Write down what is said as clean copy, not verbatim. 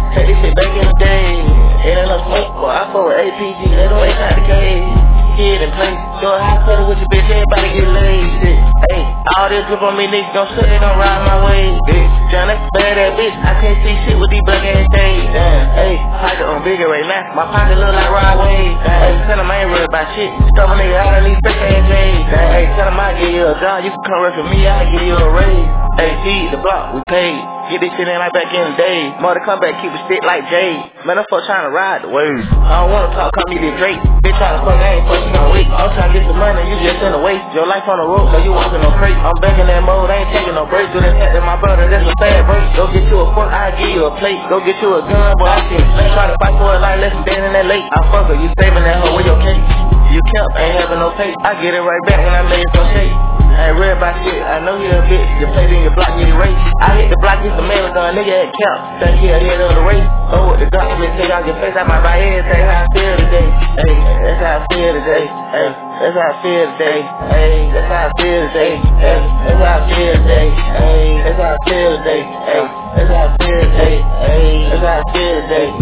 Take this shit back in the day. It ain't no smoke, boy. I fuck with APG, they don't wait out the cage. Kid and play, go high cutter with your bitch, everybody get laid. Hey, all this grip on me, niggas gon' shut, they gon' ride my way. Bitch, John, that's bad ass bitch. I can't see shit with these black ass days. Hey, pocket on bigger right now. My pocket look like Rod Wave. Hey, tell him I ain't worried about shit. Stuff a nigga out of these fake ass days. Hey, tell him I give you a job, you can come work for me, I give you a raise. Hey, feed the block, we paid. Get this shit in like back in the day. Mother come back, keep it stick like Jay. Man, I'm fuck trying to ride the wave. I don't wanna talk, call me the Drake. Bitch trying to fuck, I ain't fucking no weight. I'm trying to get some money, you just in the waste. Your life on the road, so you walking no crate. I'm back in that mode, I ain't taking no breaks. Do that hat to my brother, that's a bad break. Go get you a fork, I'll give you a plate. Go get you a gun, boy, I can't play. Try to fight for a life, lesson dead in that lake. I fuck her, you saving that hoe with your cake. You kept, ain't having no pay. I get it right back when I made some shake. I ain't real about shit, I know you a bitch. You played in your block, get erased. I hit the block, get the marathon, nigga at count. Think he ahead of the race. Oh, with the document, take out your face, I might buy everything. How I feel today. Hey, that's how I feel today. Hey, that's how I feel today. Hey, that's how I feel today. Hey, that's how I feel today. Hey, that's how I feel today. Hey, that's how I feel today. Hey, that's how I feel today.